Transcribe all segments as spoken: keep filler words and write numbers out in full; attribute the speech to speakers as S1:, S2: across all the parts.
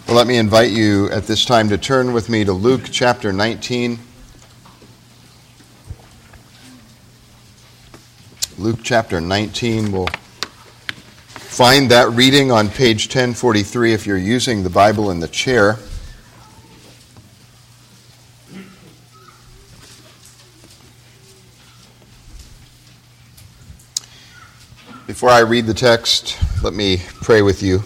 S1: Well, let me invite you at this time to turn with me to Luke chapter nineteen. Luke chapter nineteen, we'll find that reading on page ten forty-three if you're using the Bible in the chair. Before I read the text, let me pray with you.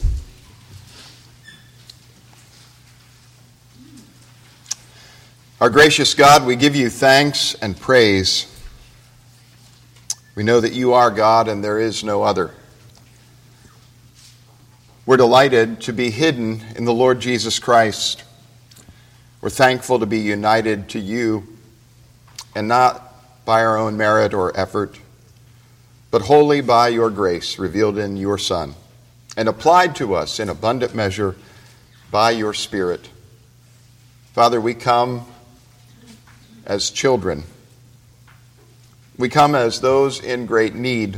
S1: Our gracious God, we give you thanks and praise. We know that you are God and there is no other. We're delighted to be hidden in the Lord Jesus Christ. We're thankful to be united to you, and not by our own merit or effort, but wholly by your grace revealed in your Son and applied to us in abundant measure by your Spirit. Father, we come as children. We come as those in great need.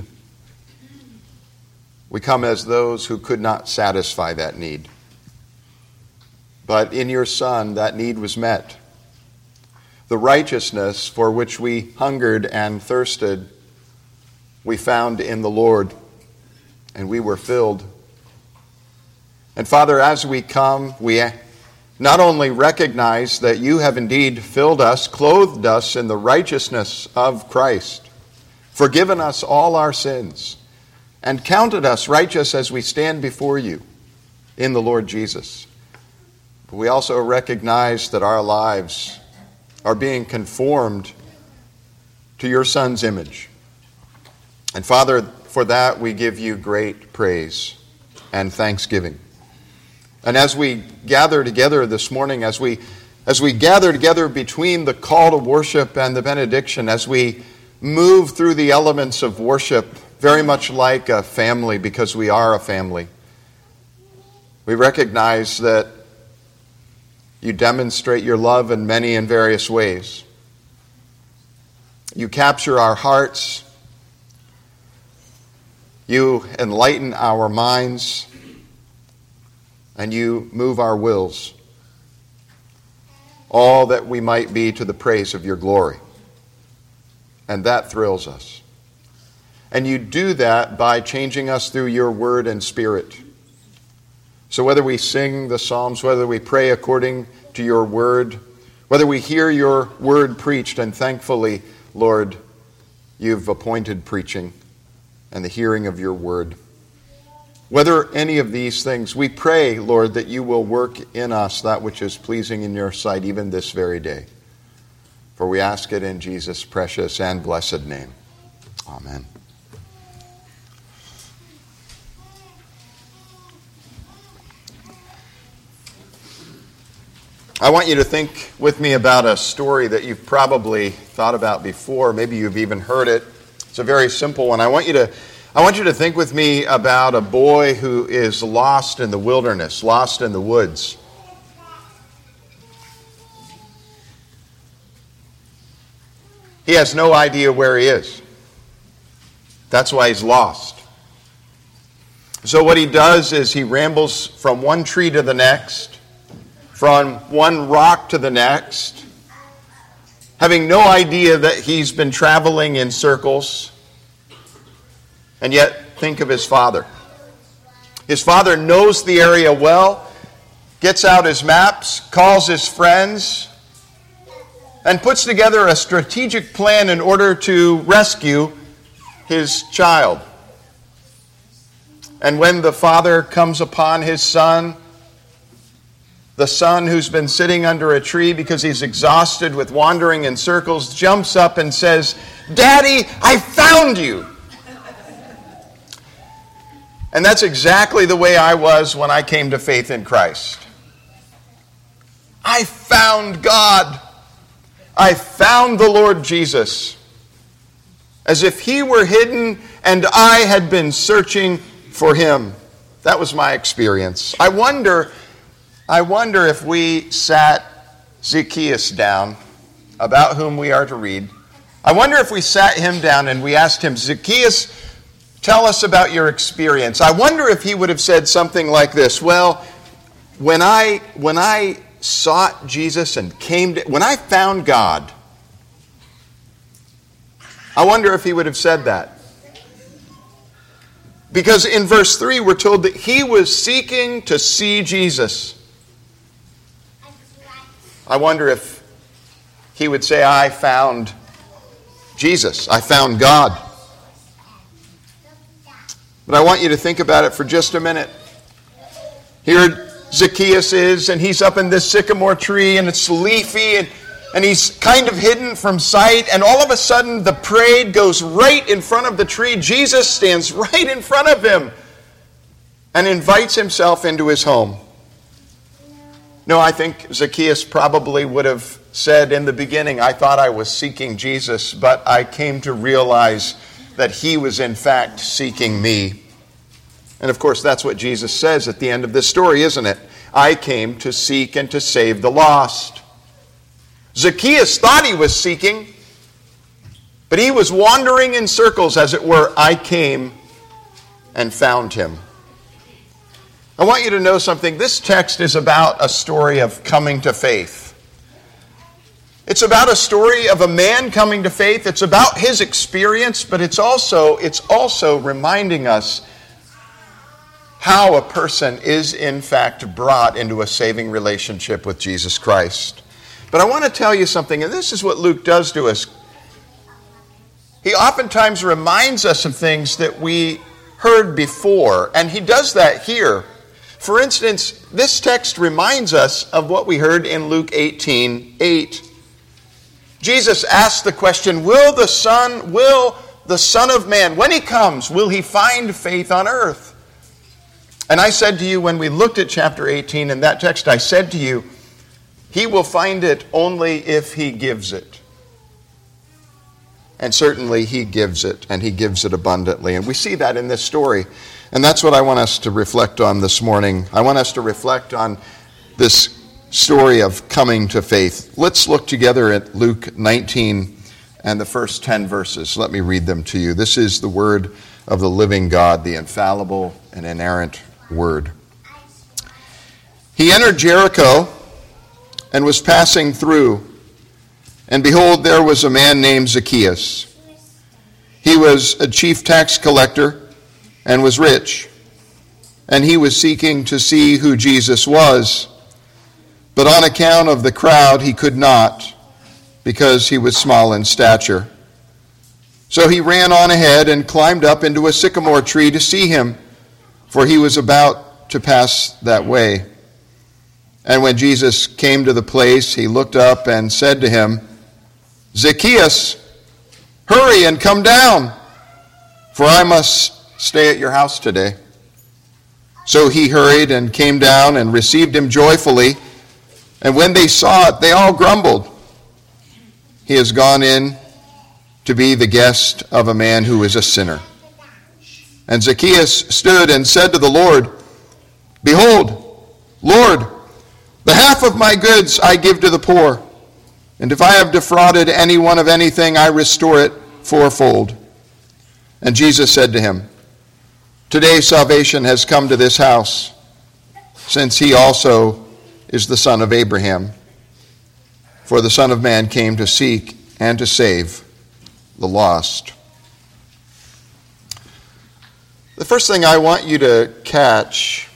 S1: We come as those who could not satisfy that need. But in your Son, that need was met. The righteousness for which we hungered and thirsted, we found in the Lord, and we were filled. And Father, as we come, we not only recognize that you have indeed filled us, clothed us in the righteousness of Christ, forgiven us all our sins, and counted us righteous as we stand before you in the Lord Jesus. But we also recognize that our lives are being conformed to your Son's image. And Father, for that we give you great praise and thanksgiving. And as we gather together this morning, as we as we gather together between the call to worship and the benediction, as we move through the elements of worship, very much like a family, because we are a family, we recognize that you demonstrate your love in many and various ways. You capture our hearts. You enlighten our minds. And you move our wills, all that we might be to the praise of your glory. And that thrills us. And you do that by changing us through your word and spirit. So whether we sing the Psalms, whether we pray according to your word, whether we hear your word preached, and thankfully, Lord, you've appointed preaching and the hearing of your word. Whether any of these things, we pray, Lord, that you will work in us that which is pleasing in your sight even this very day. For we ask it in Jesus' precious and blessed name. Amen. I want you to think with me about a story that you've probably thought about before. Maybe you've even heard it. It's a very simple one. I want you to I want you to think with me about a boy who is lost in the wilderness, lost in the woods. He has no idea where he is. That's why he's lost. So what he does is he rambles from one tree to the next, from one rock to the next, having no idea that he's been traveling in circles. And yet, think of his father. His father knows the area well, gets out his maps, calls his friends, and puts together a strategic plan in order to rescue his child. And when the father comes upon his son, the son who's been sitting under a tree because he's exhausted with wandering in circles, jumps up and says, "Daddy, I found you!" And that's exactly the way I was when I came to faith in Christ. I found God. I found the Lord Jesus. As if he were hidden and I had been searching for him. That was my experience. I wonder, I wonder if we sat Zacchaeus down, about whom we are to read. I wonder if we sat him down and we asked him, "Zacchaeus, tell us about your experience." I wonder if he would have said something like this: "Well, when I when I sought Jesus and came to, when I found God, I wonder if he would have said that. Because in verse three we're told that he was seeking to see Jesus. I wonder if he would say, I found Jesus. I found God. But I want you to think about it for just a minute. Here Zacchaeus is, and he's up in this sycamore tree, and it's leafy, and, and he's kind of hidden from sight, and all of a sudden the parade goes right in front of the tree. Jesus stands right in front of him and invites himself into his home. No, I think Zacchaeus probably would have said in the beginning, I thought I was seeking Jesus, but I came to realize that he was in fact seeking me. And of course, that's what Jesus says at the end of this story, isn't it? I came to seek and to save the lost. Zacchaeus thought he was seeking, but he was wandering in circles, as it were. I came and found him. I want you to know something. This text is about a story of coming to faith. It's about a story of a man coming to faith. It's about his experience, but it's also, it's also reminding us how a person is in fact brought into a saving relationship with Jesus Christ. But I want to tell you something, and this is what Luke does to us. He oftentimes reminds us of things that we heard before, and he does that here. For instance, this text reminds us of what we heard in Luke eighteen eight. Jesus asked the question, will the Son, will the Son of Man, when he comes, will he find faith on earth? And I said to you when we looked at chapter eighteen in that text, I said to you, he will find it only if he gives it. And certainly he gives it, and he gives it abundantly. And we see that in this story. And that's what I want us to reflect on this morning. I want us to reflect on this story of coming to faith. Let's look together at Luke nineteen and the first ten verses. Let me read them to you. This is the word of the living God, the infallible and inerrant word. He entered Jericho and was passing through, and behold, there was a man named Zacchaeus. He was a chief tax collector and was rich, and he was seeking to see who Jesus was. But on account of the crowd, he could not, because he was small in stature. So he ran on ahead and climbed up into a sycamore tree to see him, for he was about to pass that way. And when Jesus came to the place, he looked up and said to him, Zacchaeus, hurry and come down, for I must stay at your house today. So he hurried and came down and received him joyfully. And when they saw it, they all grumbled. He has gone in to be the guest of a man who is a sinner. And Zacchaeus stood and said to the Lord, Behold, Lord, the half of my goods I give to the poor, and if I have defrauded anyone of anything, I restore it fourfold. And Jesus said to him, Today salvation has come to this house, since he also is the son of Abraham. For the Son of Man came to seek and to save the lost. The first thing I want you to catch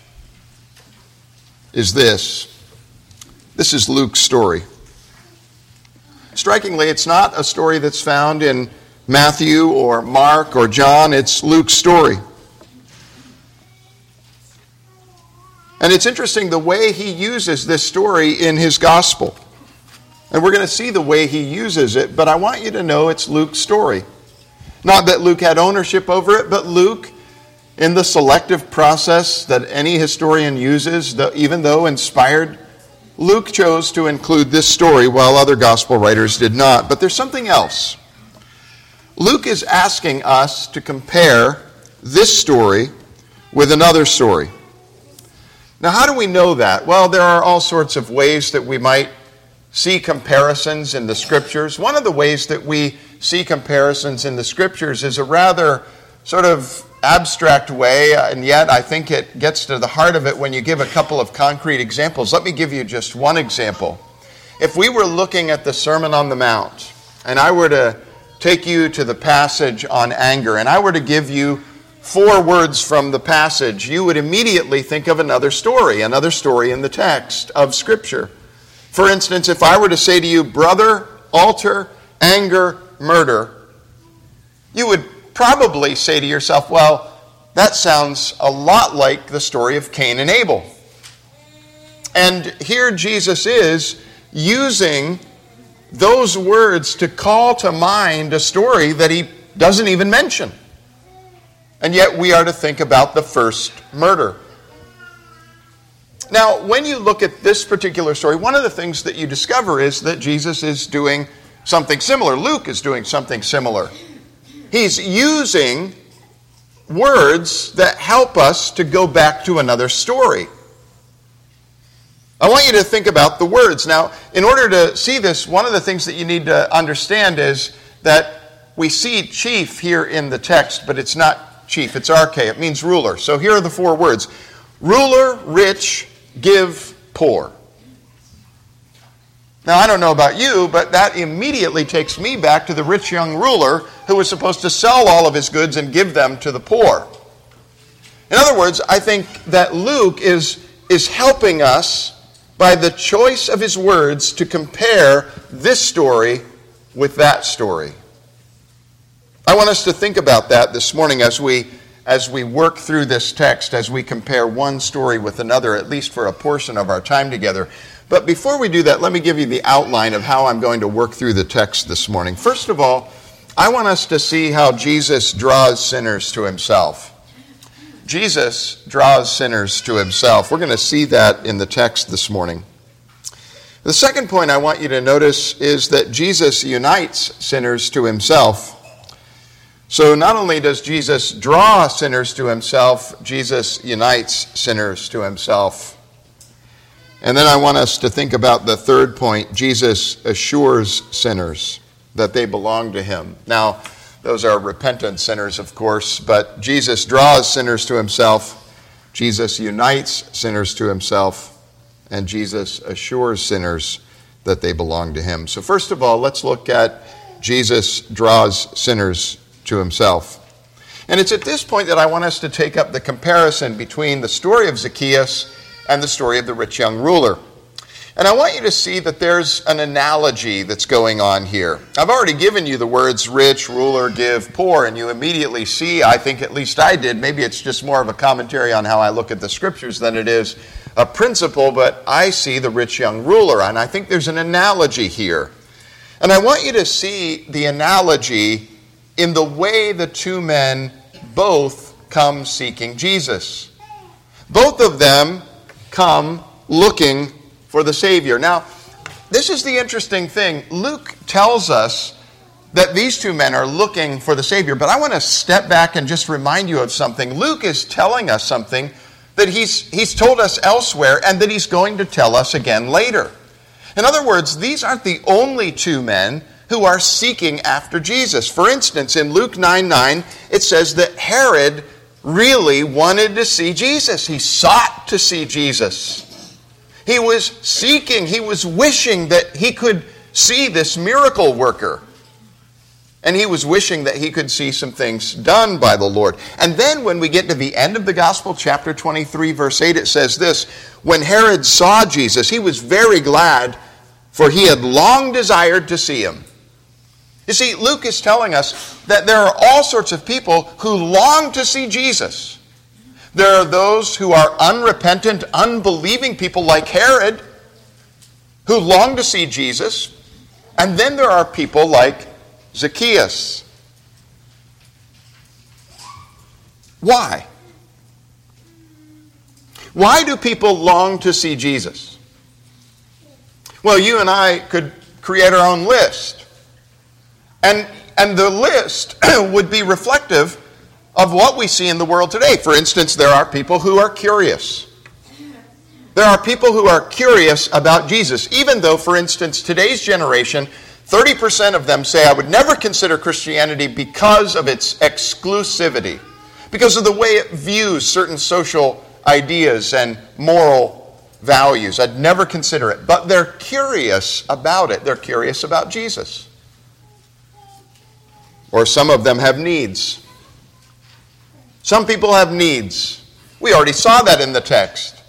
S1: is this. This is Luke's story. Strikingly, it's not a story that's found in Matthew or Mark or John. It's Luke's story. And it's interesting the way he uses this story in his gospel. And we're going to see the way he uses it, but I want you to know it's Luke's story. Not that Luke had ownership over it, but Luke, in the selective process that any historian uses, even though inspired, Luke chose to include this story while other gospel writers did not. But there's something else. Luke is asking us to compare this story with another story. Now, how do we know that? Well, there are all sorts of ways that we might see comparisons in the Scriptures. One of the ways that we see comparisons in the Scriptures is a rather sort of abstract way, and yet I think it gets to the heart of it when you give a couple of concrete examples. Let me give you just one example. If we were looking at the Sermon on the Mount, and I were to take you to the passage on anger, and I were to give you four words from the passage, you would immediately think of another story, another story in the text of Scripture. For instance, if I were to say to you, brother, altar, anger, murder, you would probably say to yourself, well, that sounds a lot like the story of Cain and Abel. And here Jesus is using those words to call to mind a story that he doesn't even mention. And yet we are to think about the first murder. Now, when you look at this particular story, one of the things that you discover is that Jesus is doing something similar. Luke is doing something similar. He's using words that help us to go back to another story. I want you to think about the words. Now, in order to see this, one of the things that you need to understand is that we see chief here in the text, but it's not chief, it's arche. It means ruler. So here are the four words. Ruler, rich, give, poor. Now, I don't know about you, but that immediately takes me back to the rich young ruler who was supposed to sell all of his goods and give them to the poor. In other words, I think that Luke is, is helping us by the choice of his words to compare this story with that story. I want us to think about that this morning as we, as we work through this text, as we compare one story with another, at least for a portion of our time together. But before we do that, let me give you the outline of how I'm going to work through the text this morning. First of all, I want us to see how Jesus draws sinners to himself. Jesus draws sinners to himself. We're going to see that in the text this morning. The second point I want you to notice is that Jesus unites sinners to himself. So not only does Jesus draw sinners to himself, Jesus unites sinners to himself. And then I want us to think about the third point. Jesus assures sinners that they belong to him. Now, those are repentant sinners, of course, but Jesus draws sinners to himself, Jesus unites sinners to himself, and Jesus assures sinners that they belong to him. So first of all, let's look at Jesus draws sinners to himself. And it's at this point that I want us to take up the comparison between the story of Zacchaeus and the story of the rich young ruler. And I want you to see that there's an analogy that's going on here. I've already given you the words rich, ruler, give, poor, and you immediately see, I think at least I did, maybe it's just more of a commentary on how I look at the scriptures than it is a principle, but I see the rich young ruler, and I think there's an analogy here. And I want you to see the analogy in the way the two men both come seeking Jesus. Both of them come looking for the Savior. Now, this is the interesting thing. Luke tells us that these two men are looking for the Savior, but I want to step back and just remind you of something. Luke is telling us something that he's, he's told us elsewhere and that he's going to tell us again later. In other words, these aren't the only two men who are seeking after Jesus. For instance, in Luke nine nine, it says that Herod really wanted to see Jesus. He sought to see Jesus. He was seeking, he was wishing that he could see this miracle worker. And he was wishing that he could see some things done by the Lord. And then when we get to the end of the gospel, chapter twenty-three, verse eight, it says this: when Herod saw Jesus, he was very glad, for he had long desired to see him. You see, Luke is telling us that there are all sorts of people who long to see Jesus. There are those who are unrepentant, unbelieving people like Herod who long to see Jesus. And then there are people like Zacchaeus. Why? Why do people long to see Jesus? Well, you and I could create our own list. And, and the list would be reflective of what we see in the world today. For instance, there are people who are curious. There are people who are curious about Jesus, even though, for instance, today's generation, thirty percent of them say, I would never consider Christianity because of its exclusivity, because of the way it views certain social ideas and moral values. I'd never consider it. But they're curious about it. They're curious about Jesus. Or some of them have needs. Some people have needs. We already saw that in the text.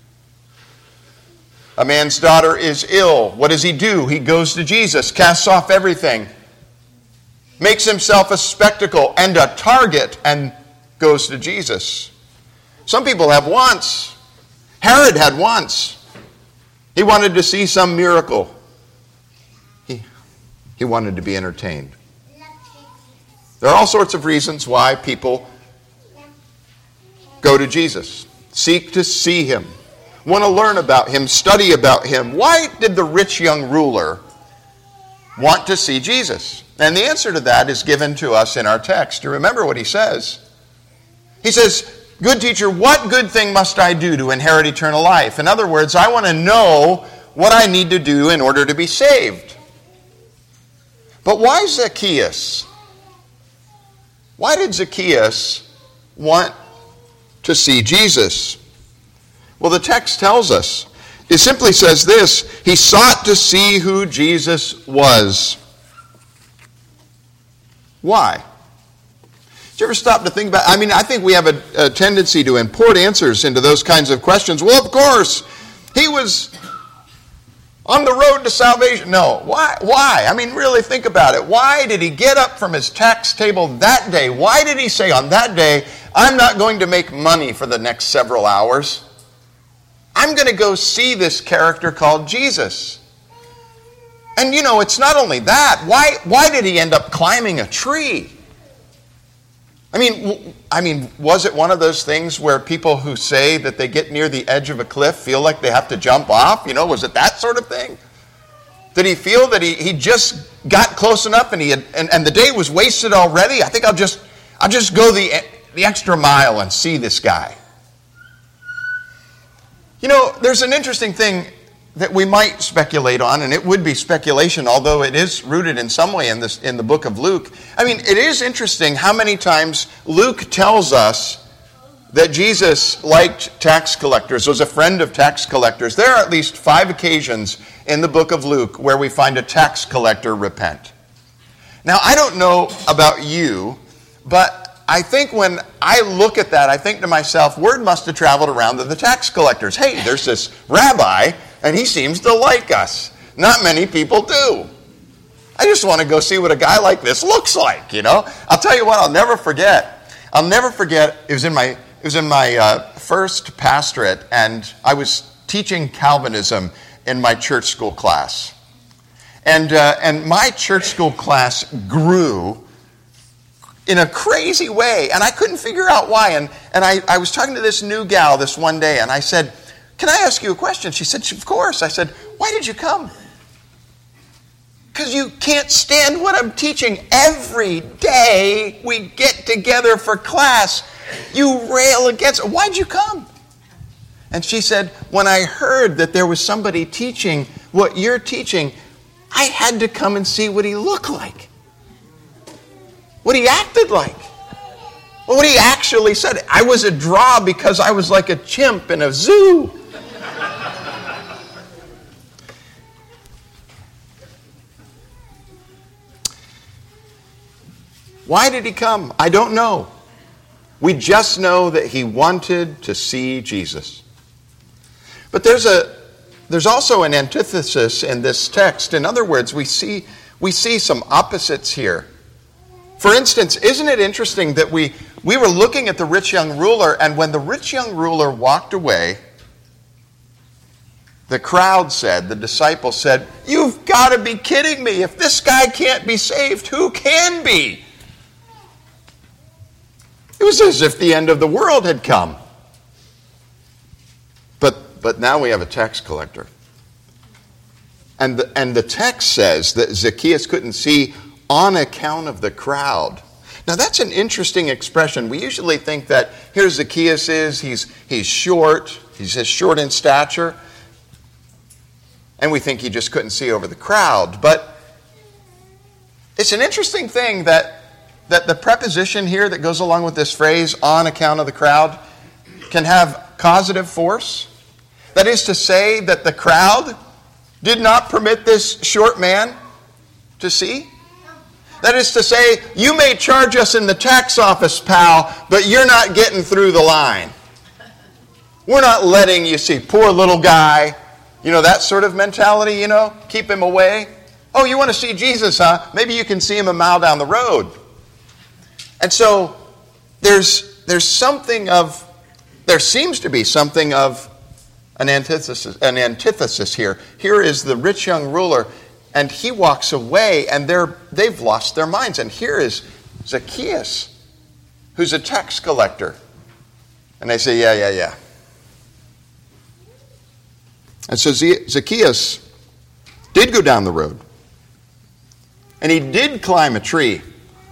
S1: A man's daughter is ill. What does he do? He goes to Jesus, casts off everything, makes himself a spectacle and a target, and goes to Jesus. Some people have wants. Herod had wants. He wanted to see some miracle. He, he wanted to be entertained. There are all sorts of reasons why people go to Jesus, seek to see him, want to learn about him, study about him. Why did the rich young ruler want to see Jesus? And the answer to that is given to us in our text. You remember what he says. He says, "Good teacher, what good thing must I do to inherit eternal life?" In other words, I want to know what I need to do in order to be saved. But why Zacchaeus? Why did Zacchaeus want to see Jesus? Well, the text tells us. It simply says this: he sought to see who Jesus was. Why? Did you ever stop to think about it? I mean, I think we have a, a tendency to import answers into those kinds of questions. Well, of course, he was on the road to salvation. No. Why? Why? I mean, really think about it. Why did he get up from his tax table that day? Why did he say on that day, I'm not going to make money for the next several hours. I'm going to go see this character called Jesus. And you know, it's not only that. Why, why did he end up climbing a tree? I mean, I mean, was it one of those things where people who say that they get near the edge of a cliff feel like they have to jump off? You know, was it that sort of thing? Did he feel that he, he just got close enough and he had, and, and the day was wasted already? I think I'll just I'll just go the the extra mile and see this guy. You know, there's an interesting thing that we might speculate on, and it would be speculation, although it is rooted in some way in this in the book of Luke. I mean, it is interesting how many times Luke tells us that Jesus liked tax collectors, was a friend of tax collectors. There are at least five occasions in the book of Luke where we find a tax collector repent. Now, I don't know about you, but I think when I look at that, I think to myself, word must have traveled around to the tax collectors. Hey, there's this rabbi, and he seems to like us. Not many people do. I just want to go see what a guy like this looks like, you know. I'll tell you what, I'll never forget. I'll never forget, it was in my, it was in my uh, first pastorate, and I was teaching Calvinism in my church school class. And, uh, and my church school class grew in a crazy way, and I couldn't figure out why. And, and I, I was talking to this new gal this one day, and I said, "Can I ask you a question?" She said, "Of course." I said, "Why did you come?" "Because you can't stand what I'm teaching. Every day we get together for class, you rail against it. Why'd you come?" And she said, "When I heard that there was somebody teaching what you're teaching, I had to come and see what he looked like. What he acted like. What he actually said. I was a draw because I was like a chimp in a zoo." Why did he come? I don't know. We just know that he wanted to see Jesus. But there's a there's also an antithesis in this text. In other words, we see we see some opposites here. For instance, isn't it interesting that we, we were looking at the rich young ruler, and when the rich young ruler walked away, the crowd said, the disciples said, "You've got to be kidding me. If this guy can't be saved, who can be?" It was as if the end of the world had come. But, but now we have a tax collector. And the, and the text says that Zacchaeus couldn't see on account of the crowd. Now that's an interesting expression. We usually think that here Zacchaeus is, he's, he's short, he's just short in stature, and we think he just couldn't see over the crowd. But it's an interesting thing that that the preposition here that goes along with this phrase, on account of the crowd, can have causative force? That is to say that the crowd did not permit this short man to see? That is to say, you may charge us in the tax office, pal, but you're not getting through the line. We're not letting you see. Poor little guy. You know, that sort of mentality, you know, keep him away. Oh, you want to see Jesus, huh? Maybe you can see him a mile down the road. And so there's there's something of, there seems to be something of an antithesis, an antithesis here. Here is the rich young ruler, and he walks away, and they're they've lost their minds. And here is Zacchaeus, who's a tax collector. And they say, yeah, yeah, yeah. And so Zacchaeus did go down the road. And he did climb a tree.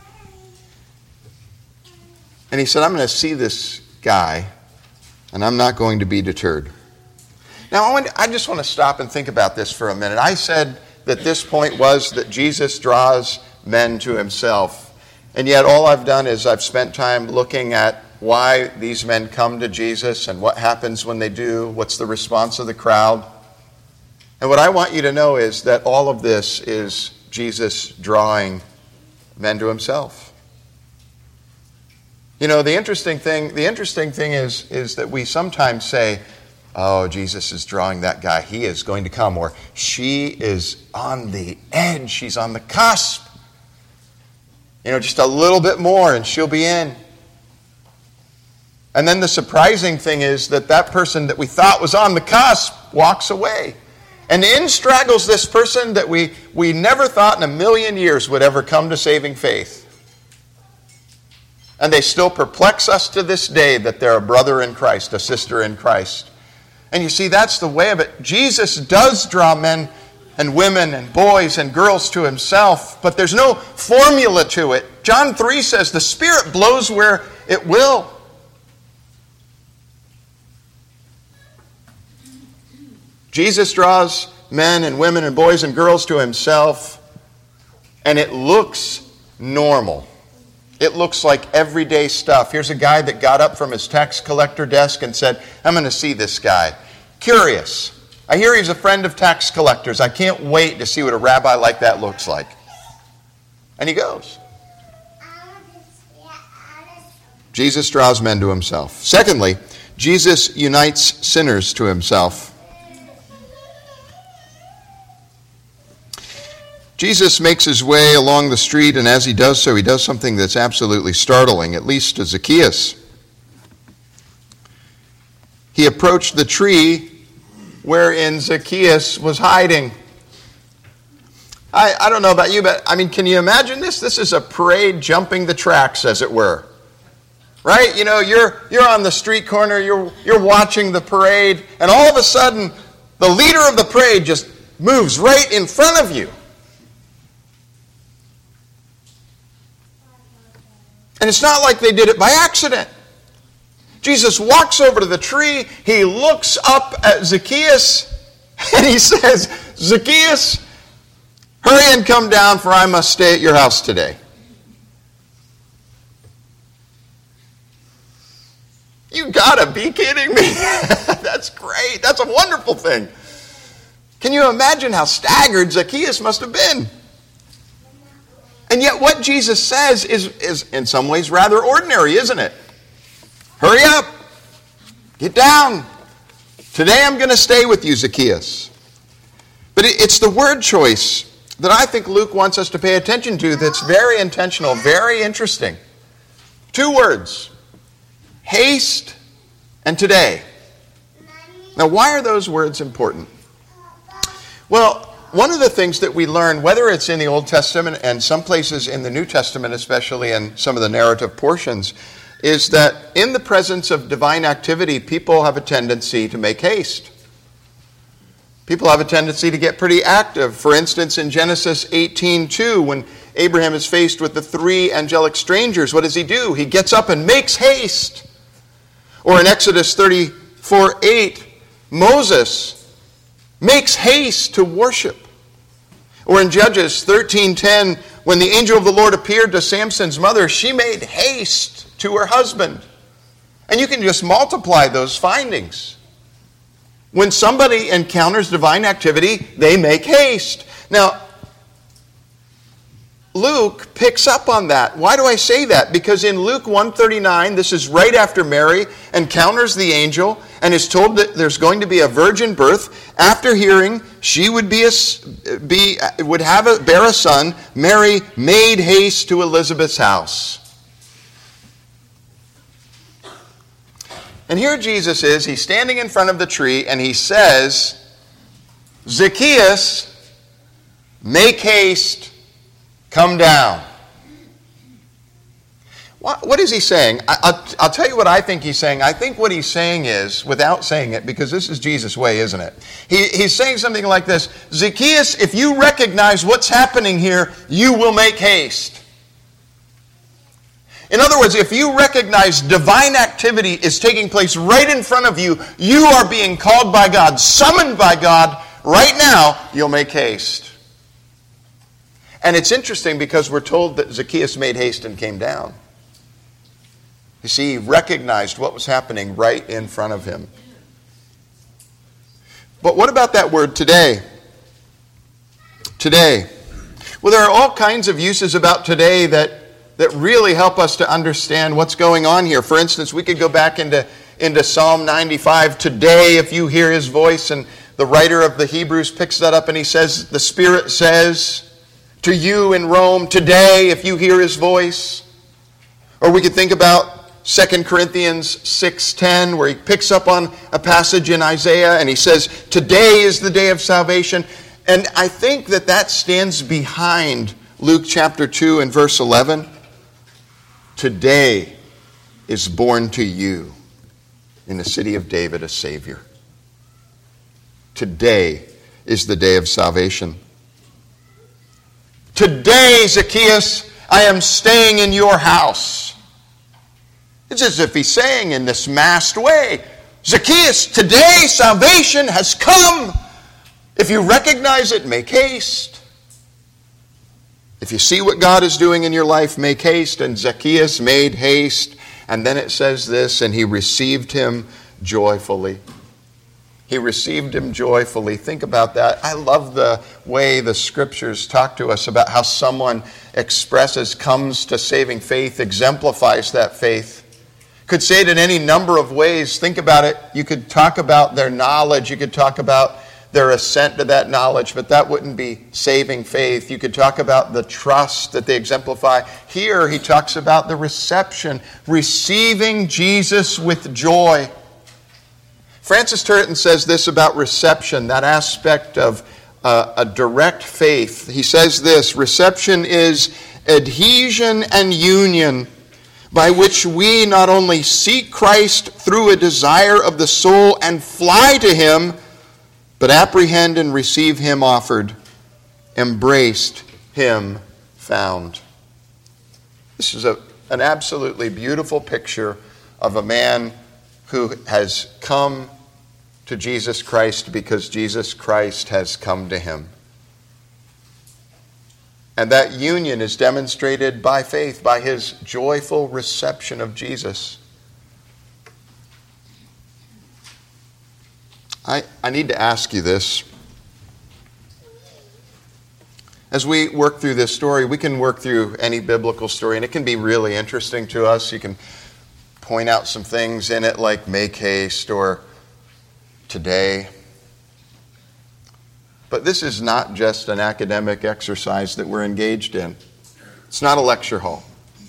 S1: And he said, I'm going to see this guy, and I'm not going to be deterred. Now, I, want, I just want to stop and think about this for a minute. I said that this point was that Jesus draws men to himself. And yet all I've done is I've spent time looking at why these men come to Jesus and what happens when they do, what's the response of the crowd. And what I want you to know is that all of this is Jesus drawing men to himself. You know, the interesting thing, the interesting thing is, is that we sometimes say, oh, Jesus is drawing that guy. He is going to come. Or she is on the edge. She's on the cusp. You know, just a little bit more and she'll be in. And then the surprising thing is that that person that we thought was on the cusp walks away. And in straggles this person that we, we never thought in a million years would ever come to saving faith. And they still perplex us to this day that they're a brother in Christ, a sister in Christ. And you see, that's the way of it. Jesus does draw men and women and boys and girls to himself, but there's no formula to it. John three says the Spirit blows where it will. Jesus draws men and women and boys and girls to himself, and it looks normal. It looks like everyday stuff. Here's a guy that got up from his tax collector desk and said, I'm going to see this guy. Curious. I hear he's a friend of tax collectors. I can't wait to see what a rabbi like that looks like. And he goes. Jesus draws men to himself. Secondly, Jesus unites sinners to himself. Jesus makes his way along the street, and as he does so, he does something that's absolutely startling, at least to Zacchaeus. He approached the tree wherein Zacchaeus was hiding. I, I don't know about you, but I mean, can you imagine this? This is a parade jumping the tracks, as it were. Right? You know, you're you're on the street corner, you're you're watching the parade, and all of a sudden, the leader of the parade just moves right in front of you. And it's not like they did it by accident. Jesus walks over to the tree, he looks up at Zacchaeus, and he says, Zacchaeus, hurry and come down, for I must stay at your house today. You gotta be kidding me. That's great. That's a wonderful thing. Can you imagine how staggered Zacchaeus must have been? And yet what Jesus says is, is in some ways rather ordinary, isn't it? Hurry up. Get down. Today I'm going to stay with you, Zacchaeus. But it, it's the word choice that I think Luke wants us to pay attention to that's very intentional, very interesting. Two words. Haste and today. Now, why are those words important? Well, one of the things that we learn, whether it's in the Old Testament and some places in the New Testament, especially in some of the narrative portions, is that in the presence of divine activity, people have a tendency to make haste. People have a tendency to get pretty active. For instance, in Genesis eighteen two, when Abraham is faced with the three angelic strangers, what does he do? He gets up and makes haste. Or in Exodus thirty-four eight, Moses makes haste to worship. Or in Judges thirteen ten, When the angel of the Lord appeared to Samson's mother, she made haste to her husband. And you can just multiply those findings. When somebody encounters divine activity, they make haste. Now, Luke picks up on that. Why do I say that? Because in Luke one thirty-nine, this is right after Mary encounters the angel and is told that there's going to be a virgin birth. After hearing she would be a, be would have a, bear a son, Mary made haste to Elizabeth's house. And here Jesus is, he's standing in front of the tree, and he says, Zacchaeus, make haste, come down. What, what is he saying? I, I'll, I'll tell you what I think he's saying. I think what he's saying is, without saying it, because this is Jesus' way, isn't it? He, he's saying something like this, Zacchaeus, if you recognize what's happening here, you will make haste. In other words, if you recognize divine activity is taking place right in front of you, you are being called by God, summoned by God, right now, you'll make haste. And it's interesting because we're told that Zacchaeus made haste and came down. You see, he recognized what was happening right in front of him. But what about that word today? Today. Well, there are all kinds of uses about today that that really help us to understand what's going on here. For instance, we could go back into, into Psalm ninety-five. Today, if you hear his voice, and the writer of the Hebrews picks that up and he says, the Spirit says to you in Rome, today, if you hear his voice. Or we could think about Second Corinthians six ten, where he picks up on a passage in Isaiah and he says, today is the day of salvation. And I think that that stands behind Luke chapter two and verse eleven. Today is born to you in the city of David a Savior. Today is the day of salvation. Today, Zacchaeus, I am staying in your house. It's as if he's saying in this masked way, Zacchaeus, today salvation has come. If you recognize it, make haste. If you see what God is doing in your life, make haste. And Zacchaeus made haste. And then it says this, and he received him joyfully. He received him joyfully. Think about that. I love the way the scriptures talk to us about how someone expresses, comes to saving faith, exemplifies that faith. Could say it in any number of ways. Think about it. You could talk about their knowledge. You could talk about their assent to that knowledge, but that wouldn't be saving faith. You could talk about the trust that they exemplify. Here he talks about the reception, receiving Jesus with joy. Francis Turretin says this about reception, that aspect of uh, a direct faith. He says this, reception is adhesion and union by which we not only seek Christ through a desire of the soul and fly to him, but apprehend and receive him offered, embraced him found. This is a, an absolutely beautiful picture of a man who has come to Jesus Christ because Jesus Christ has come to him. And that union is demonstrated by faith, by his joyful reception of Jesus. I, I need to ask you this. As we work through this story, we can work through any biblical story, and it can be really interesting to us. You can point out some things in it like make haste or today. But this is not just an academic exercise that we're engaged in. It's not a lecture hall.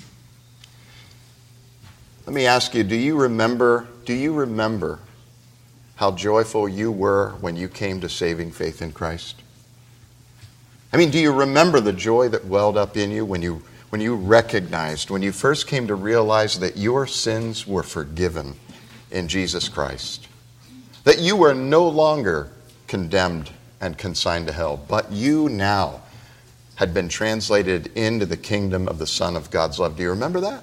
S1: Let me ask you, do you remember, do you remember how joyful you were when you came to saving faith in Christ? I mean, do you remember the joy that welled up in you when you when you recognized, when you first came to realize that your sins were forgiven in Jesus Christ? That you were no longer condemned and consigned to hell, but you now had been translated into the kingdom of the Son of God's love. Do you remember that?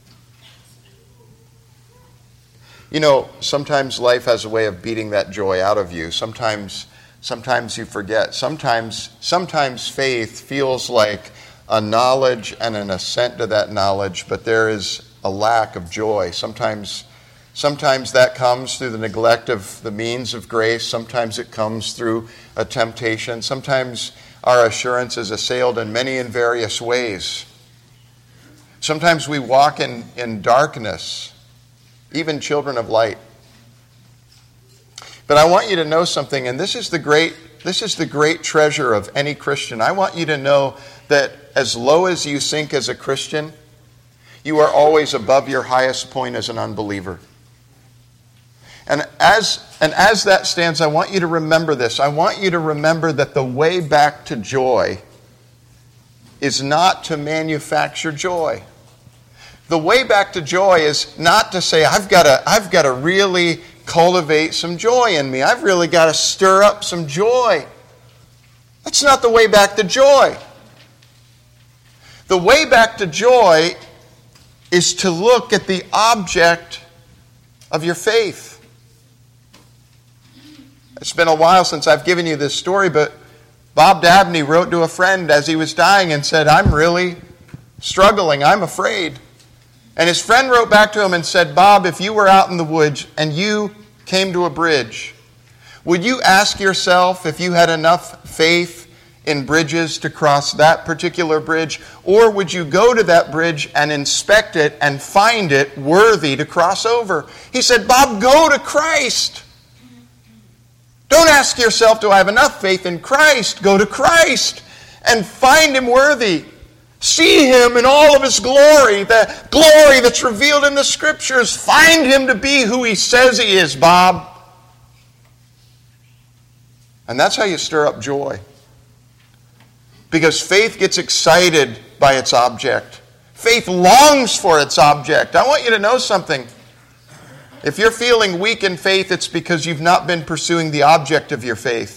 S1: You know, sometimes life has a way of beating that joy out of you. Sometimes, sometimes you forget. Sometimes, sometimes faith feels like a knowledge and an assent to that knowledge, but there is a lack of joy. Sometimes, sometimes that comes through the neglect of the means of grace. Sometimes it comes through a temptation. Sometimes our assurance is assailed in many and various ways. Sometimes we walk in, in darkness, even children of light. But I want you to know something, and this is the great this is the great treasure of any Christian. I want you to know that as low as you sink as a Christian, you are always above your highest point as an unbeliever. And as and as that stands, I want you to remember this. I want you to remember that the way back to joy is not to manufacture joy. The way back to joy is not to say, I've got to, I've got to really cultivate some joy in me. I've really got to stir up some joy. That's not the way back to joy. The way back to joy is to look at the object of your faith. It's been a while since I've given you this story, but Bob Dabney wrote to a friend as he was dying and said, I'm really struggling. I'm afraid. And his friend wrote back to him and said, Bob, if you were out in the woods and you came to a bridge, would you ask yourself if you had enough faith in bridges to cross that particular bridge? Or would you go to that bridge and inspect it and find it worthy to cross over? He said, Bob, go to Christ. Don't ask yourself, do I have enough faith in Christ? Go to Christ and find Him worthy. See Him in all of His glory, the glory that's revealed in the Scriptures. Find Him to be who He says He is, Bob. And that's how you stir up joy. Because faith gets excited by its object. Faith longs for its object. I want you to know something. If you're feeling weak in faith, it's because you've not been pursuing the object of your faith.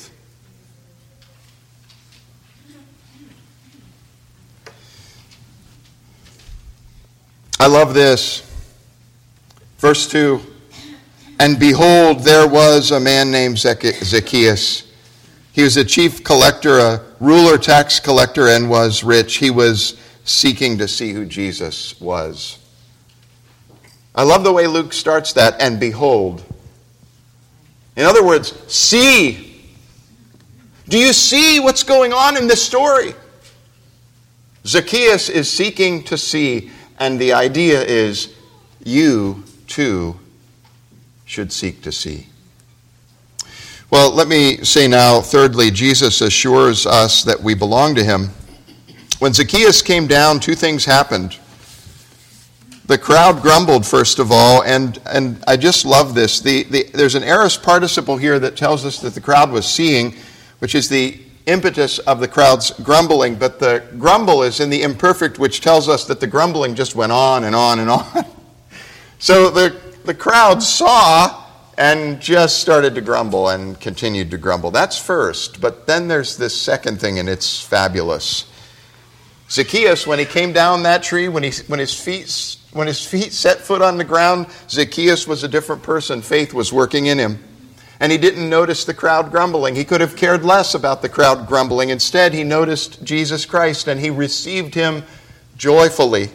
S1: I love this. Verse two. And behold, there was a man named Zacchaeus. He was a chief collector, a ruler tax collector, and was rich. He was seeking to see who Jesus was. I love the way Luke starts that, and behold. In other words, see. Do you see what's going on in this story? Zacchaeus is seeking to see. And the idea is, you too should seek to see. Well, let me say now, thirdly, Jesus assures us that we belong to Him. When Zacchaeus came down, two things happened. The crowd grumbled, first of all, and, and I just love this. The, the, there's an aorist participle here that tells us that the crowd was seeing, which is the impetus of the crowd's grumbling, but the grumble is in the imperfect, which tells us that the grumbling just went on and on and on. So the, the crowd saw and just started to grumble and continued to grumble. That's first, but then there's this second thing, and it's fabulous. Zacchaeus, when he came down that tree, when he when his feet when his feet set foot on the ground, Zacchaeus was a different person. Faith was working in him. And he didn't notice the crowd grumbling. He could have cared less about the crowd grumbling. Instead, he noticed Jesus Christ and he received Him joyfully.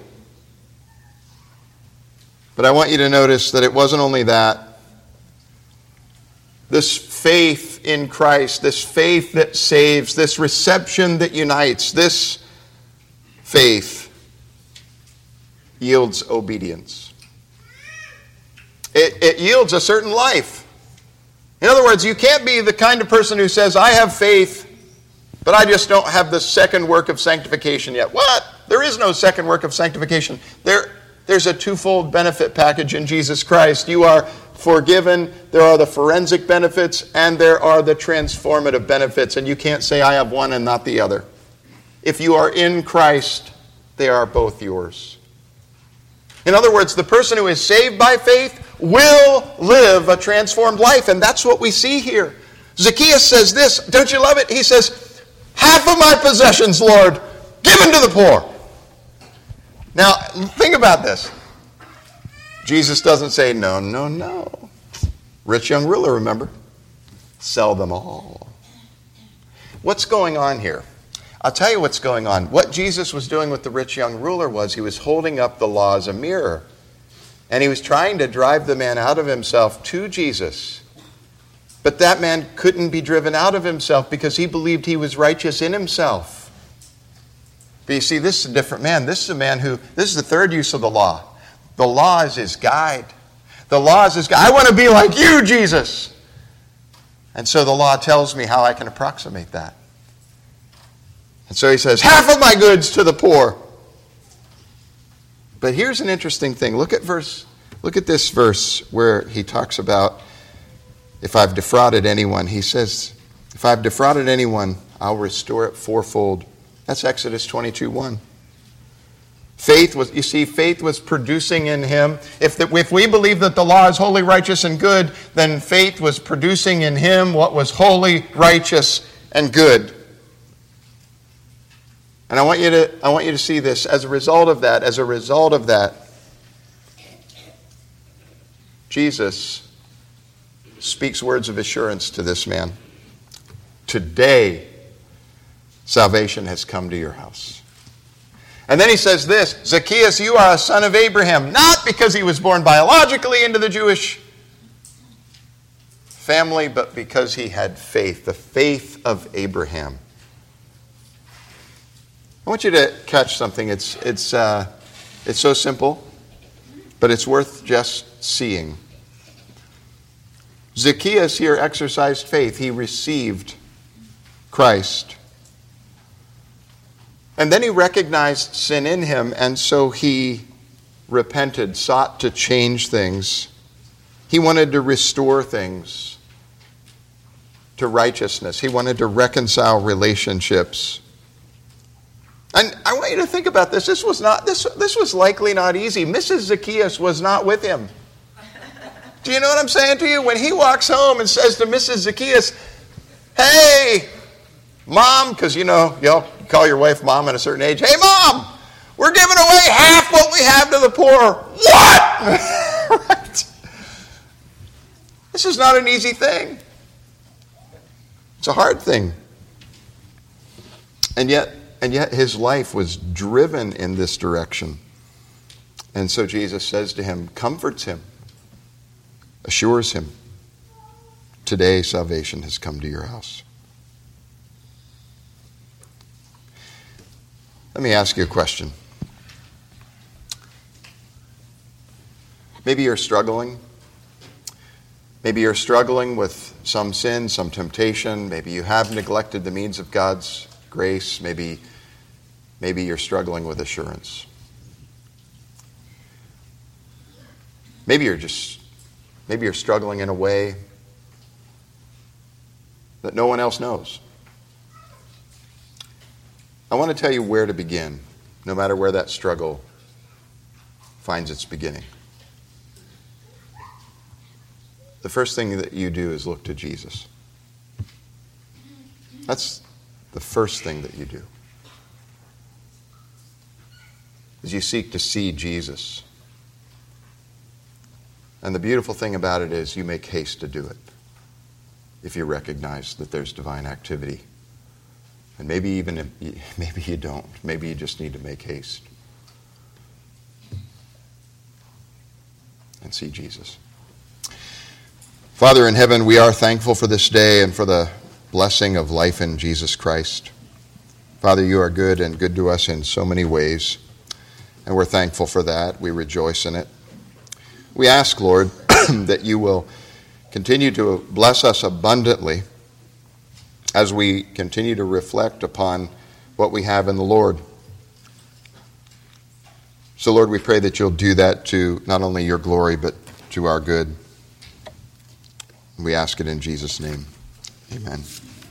S1: But I want you to notice that it wasn't only that. This faith in Christ, this faith that saves, this reception that unites, this faith yields obedience. It, it yields a certain life. In other words, you can't be the kind of person who says, I have faith, but I just don't have the second work of sanctification yet. What? There is no second work of sanctification. There, there's a twofold benefit package in Jesus Christ. You are forgiven, there are the forensic benefits, and there are the transformative benefits. And you can't say, I have one and not the other. If you are in Christ, they are both yours. In other words, the person who is saved by faith will live a transformed life. And that's what we see here. Zacchaeus says this. Don't you love it? He says, half of my possessions, Lord, give them to the poor. Now, think about this. Jesus doesn't say, no, no, no. Rich young ruler, remember? Sell them all. What's going on here? I'll tell you what's going on. What Jesus was doing with the rich young ruler was he was holding up the law as a mirror. And he was trying to drive the man out of himself to Jesus. But that man couldn't be driven out of himself because he believed he was righteous in himself. But you see, this is a different man. This is a man who, this is the third use of the law. The law is his guide. The law is his guide. I want to be like you, Jesus. And so the law tells me how I can approximate that. And so he says, half of my goods to the poor. But here's an interesting thing. Look at verse, look at this verse where he talks about if I've defrauded anyone. He says, if I've defrauded anyone, I'll restore it fourfold. That's Exodus twenty-two one. Faith was, you see, faith was producing in him. If, the, if we believe that the law is holy, righteous, and good, then faith was producing in him what was holy, righteous, and good. And I want you to, I want you to see this. As a result of that, as a result of that, Jesus speaks words of assurance to this man. Today, salvation has come to your house. And then he says this, Zacchaeus, you are a son of Abraham, not because he was born biologically into the Jewish family, but because he had faith, the faith of Abraham. I want you to catch something. It's, it's, uh, it's so simple, but it's worth just seeing. Zacchaeus here exercised faith. He received Christ. And then he recognized sin in him, and so he repented, sought to change things. He wanted to restore things to righteousness. He wanted to reconcile relationships. And I want you to think about this. This was not this this was likely not easy. Missus Zacchaeus was not with him. Do you know what I'm saying to you? When he walks home and says to Missus Zacchaeus, hey, Mom, because you know, you'll call your wife Mom at a certain age. Hey, Mom, we're giving away half what we have to the poor. What? Right? This is not an easy thing. It's a hard thing. And yet, and yet his life was driven in this direction. And so Jesus says to him, comforts him, assures him, today salvation has come to your house. Let me ask you a question. Maybe you're struggling. Maybe you're struggling with some sin, some temptation. Maybe you have neglected the means of God's grace. Maybe, maybe you're struggling with assurance. Maybe you're just, maybe you're struggling in a way that no one else knows. I want to tell you where to begin, no matter where that struggle finds its beginning. The first thing that you do is look to Jesus. That's the first thing that you do. Is you seek to see Jesus. And the beautiful thing about it is you make haste to do it if you recognize that there's divine activity. And maybe even if you, maybe you don't. Maybe you just need to make haste and see Jesus. Father in heaven, we are thankful for this day and for the blessing of life in Jesus Christ. Father, you are good and good to us in so many ways, and we're thankful for that. We rejoice in it. We ask, Lord, that you will continue to bless us abundantly as we continue to reflect upon what we have in the Lord. So, Lord, we pray that you'll do that to not only your glory, but to our good. We ask it in Jesus' name. Amen.